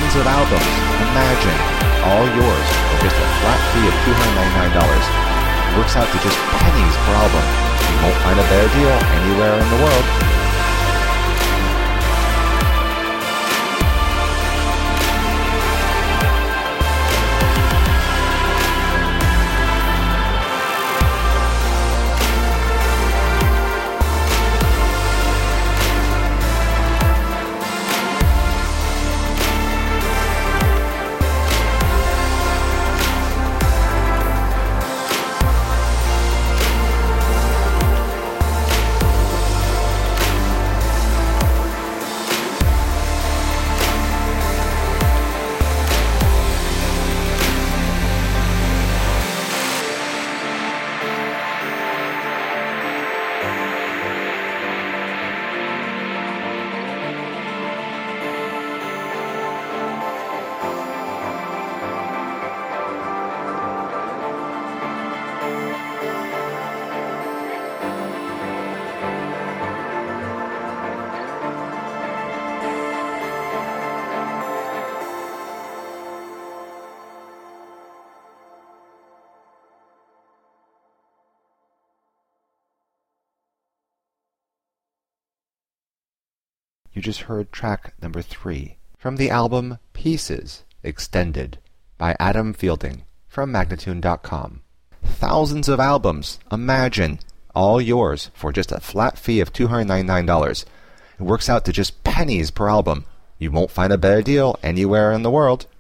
thousands of albums. Imagine, all yours for just a flat fee of $299. It works out to just pennies per album. You won't find a better deal anywhere in the world. You just heard track number 3 from the album Pieces Extended by Adam Fielding from Magnatune.com. Thousands of albums. Imagine, all yours for just a flat fee of $299. It works out to just pennies per album. You won't find a better deal anywhere in the world.